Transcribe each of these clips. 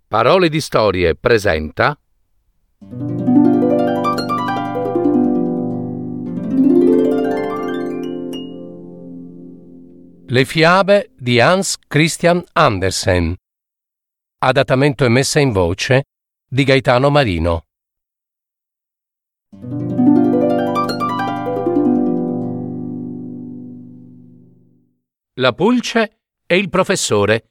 Parole di Storie presenta Le fiabe di Hans Christian Andersen. Adattamento e messa in voce di Gaetano Marino. La pulce e il professore.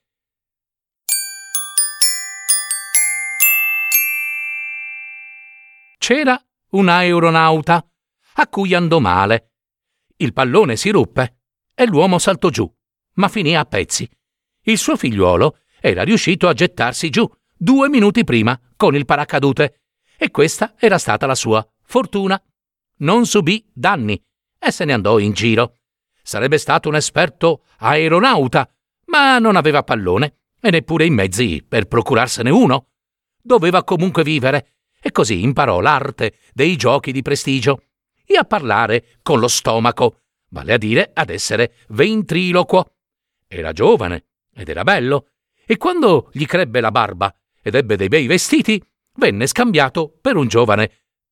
C'era un aeronauta a cui andò male. Il pallone si ruppe e l'uomo saltò giù, ma finì a pezzi. Il suo figliuolo era riuscito a gettarsi giù 2 minuti prima con il paracadute e questa era stata la sua fortuna. Non subì danni e se ne andò in giro. Sarebbe stato un esperto aeronauta, ma non aveva pallone e neppure i mezzi per procurarsene uno. Doveva comunque vivere e così imparò l'arte dei giochi di prestigio e a parlare con lo stomaco, vale a dire ad essere ventriloquo. Era giovane ed era bello e quando gli crebbe la barba ed ebbe dei bei vestiti, venne scambiato per un giovane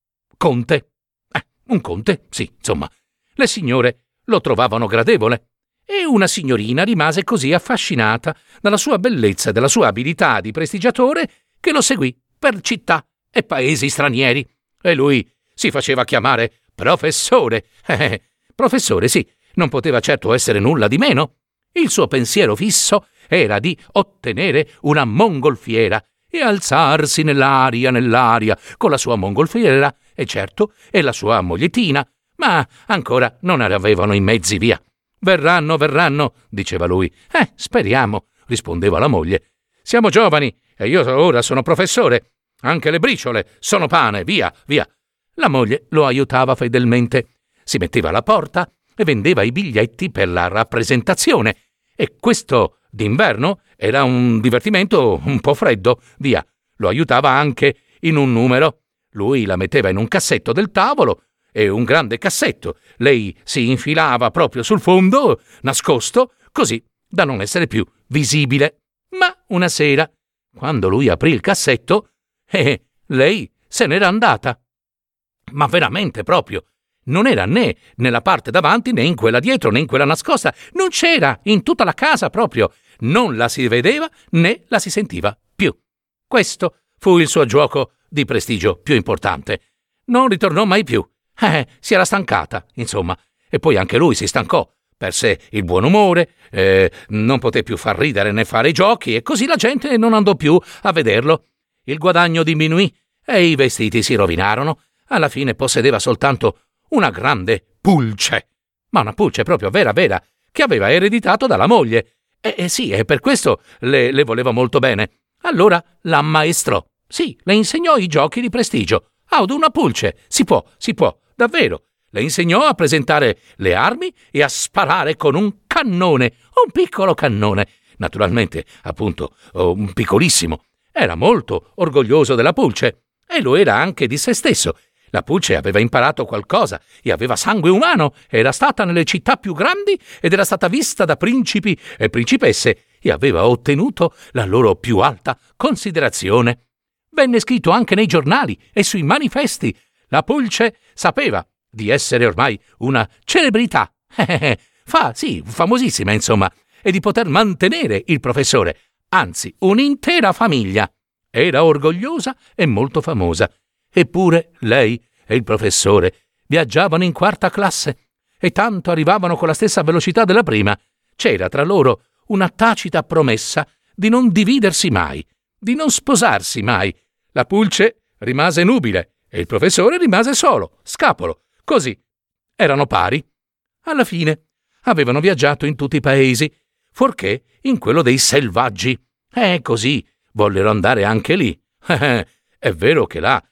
conte. Un conte, sì, insomma. Le signore lo trovavano gradevole e una signorina rimase così affascinata dalla sua bellezza e dalla sua abilità di prestigiatore che lo seguì per città e paesi stranieri e lui si faceva chiamare professore. Professore, sì, non poteva certo essere nulla di meno. Il suo pensiero fisso era di ottenere una mongolfiera e alzarsi nell'aria con la sua mongolfiera e certo e la sua mogliettina, ma ancora non avevano i mezzi via. Verranno, diceva lui. Speriamo, rispondeva la moglie. Siamo giovani e io ora sono professore. Anche le briciole sono pane, via. La moglie lo aiutava fedelmente. Si metteva alla porta e vendeva i biglietti per la rappresentazione. E questo d'inverno era un divertimento un po' freddo, via. Lo aiutava anche in un numero. Lui la metteva in un cassetto del tavolo, e un grande cassetto. Lei si infilava proprio sul fondo, nascosto, così da non essere più visibile. Ma una sera, quando lui aprì il cassetto, lei se n'era andata. Ma veramente proprio. Non era né nella parte davanti, né in quella dietro, né in quella nascosta. Non c'era in tutta la casa proprio. Non la si vedeva, né la si sentiva più. Questo fu il suo gioco di prestigio più importante. Non ritornò mai più. Si era stancata, insomma. E poi anche lui si stancò. Perse il buon umore, non poté più far ridere né fare i giochi, e così la gente non andò più a vederlo. Il guadagno diminuì e i vestiti si rovinarono. Alla fine possedeva soltanto una grande pulce, ma una pulce proprio vera, che aveva ereditato dalla moglie. Sì, e per questo le voleva molto bene. Allora la ammaestrò. Sì, le insegnò i giochi di prestigio. Ad una pulce si può, davvero. Le insegnò a presentare le armi e a sparare con un cannone, un piccolo cannone. Naturalmente, appunto, un piccolissimo. Era molto orgoglioso della pulce e lo era anche di se stesso. La pulce aveva imparato qualcosa e aveva sangue umano, era stata nelle città più grandi ed era stata vista da principi e principesse e aveva ottenuto la loro più alta considerazione. Venne scritto anche nei giornali e sui manifesti. La pulce sapeva di essere ormai una celebrità. Famosissima, insomma, e di poter mantenere il professore. Anzi, un'intera famiglia. Era orgogliosa e molto famosa. Eppure lei e il professore viaggiavano in 4ª classe e tanto arrivavano con la stessa velocità della prima. C'era tra loro una tacita promessa di non dividersi mai, di non sposarsi mai. La pulce rimase nubile e il professore rimase solo, scapolo. Così erano pari. Alla fine avevano viaggiato in tutti i paesi, fuorché in quello dei selvaggi. Così vollero andare anche lì. È vero che là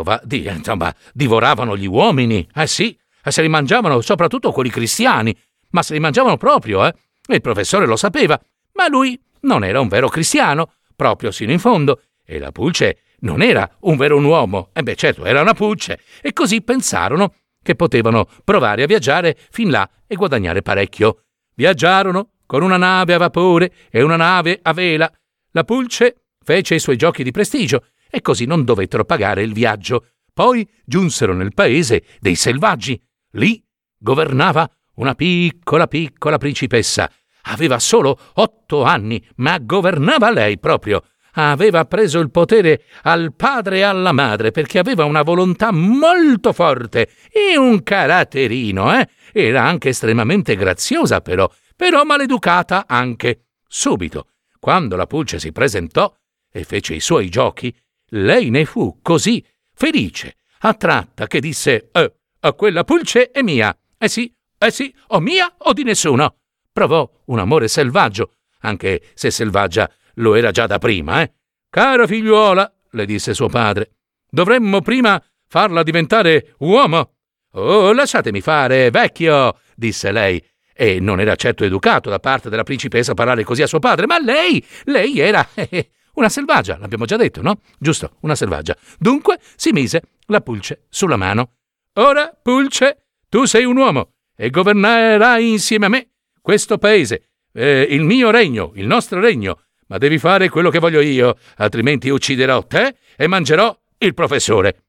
divoravano gli uomini. Sì, se li mangiavano soprattutto quelli cristiani, ma se li mangiavano proprio, E il professore lo sapeva, ma lui non era un vero cristiano, proprio sino in fondo, e la pulce non era un vero uomo. Certo, era una pulce, e così pensarono che potevano provare a viaggiare fin là e guadagnare parecchio. Viaggiarono con una nave a vapore e una nave a vela. La pulce fece i suoi giochi di prestigio e così non dovettero pagare il viaggio. Poi giunsero nel paese dei selvaggi. Lì governava una piccola principessa. Aveva solo 8 anni, ma governava lei proprio. Aveva preso il potere al padre e alla madre perché aveva una volontà molto forte e un caratterino, Era anche estremamente graziosa però maleducata anche. Subito, quando la Pulce si presentò e fece i suoi giochi, lei ne fu così felice, attratta, che disse: quella Pulce è mia. Eh sì, o mia o di nessuno. Provò un amore selvaggio, anche se selvaggia lo era già da prima, Cara figliuola, le disse suo padre, dovremmo prima farla diventare uomo. Oh, lasciatemi fare, vecchio, disse lei. E non era certo educato da parte della principessa parlare così a suo padre, ma lei era una selvaggia, l'abbiamo già detto, no? Giusto, una selvaggia. Dunque si mise la Pulce sulla mano. Ora, Pulce, tu sei un uomo e governerai insieme a me questo paese, il mio regno, il nostro regno, ma devi fare quello che voglio io, altrimenti ucciderò te e mangerò il professore.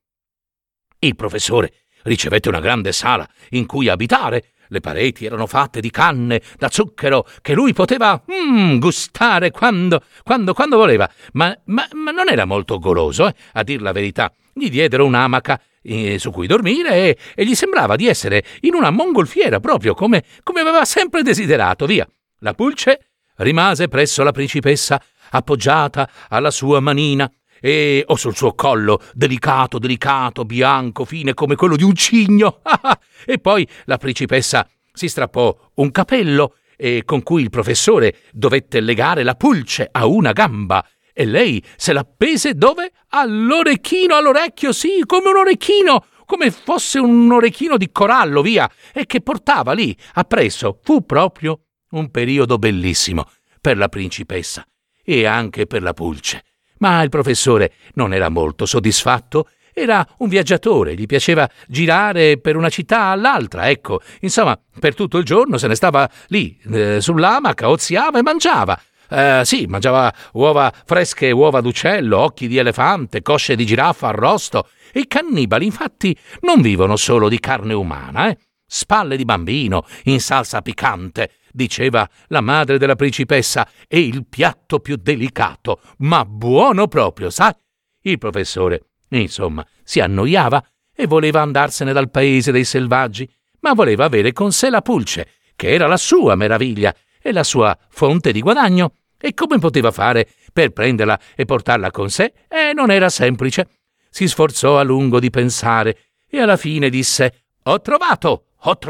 Il professore ricevette una grande sala in cui abitare. Le pareti erano fatte di canne da zucchero che lui poteva gustare quando voleva, ma non era molto goloso, a dir la verità. Gli diedero un'amaca su cui dormire e gli sembrava di essere in una mongolfiera proprio come aveva sempre desiderato. Via. La Pulce rimase presso la principessa appoggiata alla sua manina o sul suo collo delicato, bianco, fine come quello di un cigno. E poi la principessa si strappò un capello con cui il professore dovette legare la Pulce a una gamba e lei se l'appese dove? All'orecchio, sì, come un orecchino, come fosse un orecchino di corallo, via, e che portava lì appresso. Fu proprio un periodo bellissimo per la principessa e anche per la Pulce. Ma il professore non era molto soddisfatto. Era un viaggiatore, gli piaceva girare per una città all'altra, ecco. Insomma, per tutto il giorno se ne stava lì, sull'amaca, oziava e mangiava. Sì, mangiava uova fresche, uova d'uccello, occhi di elefante, cosce di giraffa arrosto. E i cannibali, infatti, non vivono solo di carne umana, Spalle di bambino in salsa piccante, diceva la madre della principessa, è il piatto più delicato, ma buono proprio, sai? Il professore, insomma, si annoiava e voleva andarsene dal paese dei selvaggi, ma voleva avere con sé la Pulce, che era la sua meraviglia e la sua fonte di guadagno. E come poteva fare per prenderla e portarla con sé? Non era semplice. Si sforzò a lungo di pensare e alla fine disse: Ho trovato!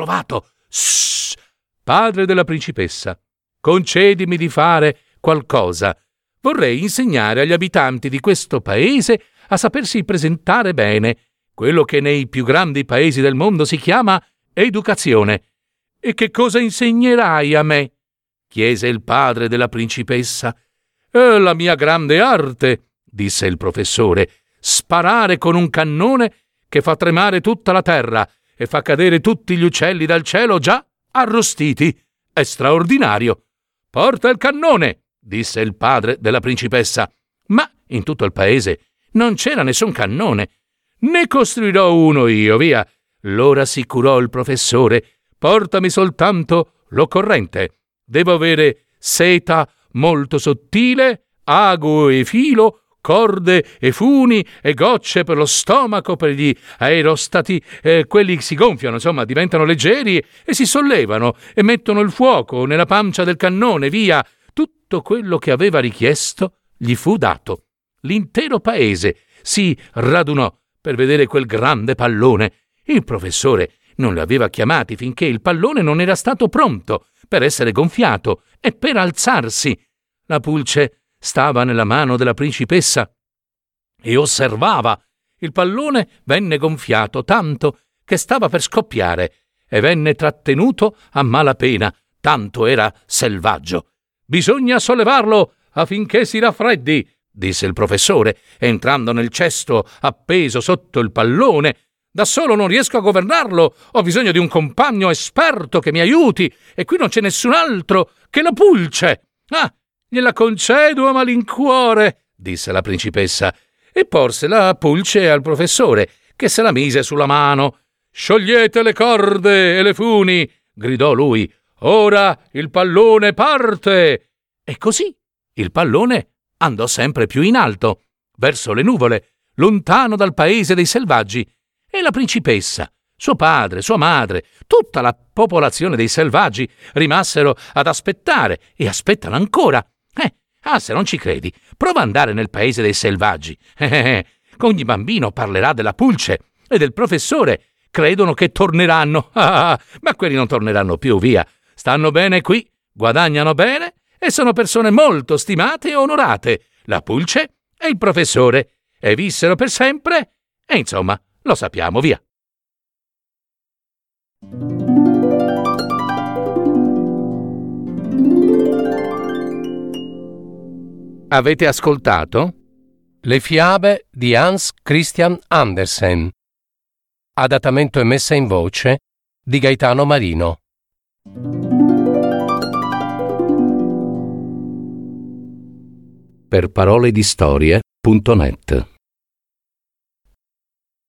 Shh! Padre della principessa, concedimi di fare qualcosa. Vorrei insegnare agli abitanti di questo paese a sapersi presentare bene, quello che nei più grandi paesi del mondo si chiama educazione. E che cosa insegnerai a me? Chiese il padre della principessa. La mia grande arte, disse il professore, sparare con un cannone che fa tremare tutta la terra e fa cadere tutti gli uccelli dal cielo già arrostiti. È straordinario. Porta il cannone, disse il padre della principessa. Ma in tutto il paese non c'era nessun cannone. Ne costruirò uno io, via. Lo rassicurò il professore. Portami soltanto l'occorrente. Devo avere seta molto sottile, ago e filo, corde e funi e gocce per lo stomaco, per gli aerostati, quelli si gonfiano, insomma, diventano leggeri e si sollevano e mettono il fuoco nella pancia del cannone, via. Tutto quello che aveva richiesto gli fu dato. L'intero paese si radunò per vedere quel grande pallone. Il professore non li aveva chiamati finché il pallone non era stato pronto per essere gonfiato e per alzarsi. La Pulce stava nella mano della principessa e osservava. Il pallone venne gonfiato tanto che stava per scoppiare e venne trattenuto a malapena, tanto era selvaggio. «Bisogna sollevarlo affinché si raffreddi», disse il professore, entrando nel cesto appeso sotto il pallone. «Da solo non riesco a governarlo, ho bisogno di un compagno esperto che mi aiuti, e qui non c'è nessun altro che la Pulce». «Ah, gliela concedo a malincuore», disse la principessa, e porse la pulce al professore, che se la mise sulla mano. «Sciogliete le corde e le funi!» gridò lui. «Ora il pallone parte!» E così il pallone andò sempre più in alto, verso le nuvole, lontano dal paese dei selvaggi, e la principessa, suo padre, sua madre, tutta la popolazione dei selvaggi rimasero ad aspettare e aspettano ancora. Se non ci credi, prova ad andare nel paese dei selvaggi. Ogni bambino parlerà della pulce e del professore. Credono che torneranno. Ma quelli non torneranno più, via. Stanno bene qui, guadagnano bene e sono persone molto stimate e onorate, la pulce e il professore, e vissero per sempre, e insomma, lo sappiamo, via. Avete ascoltato Le fiabe di Hans Christian Andersen, adattamento e messa in voce di Gaetano Marino. Per paroledistorie.net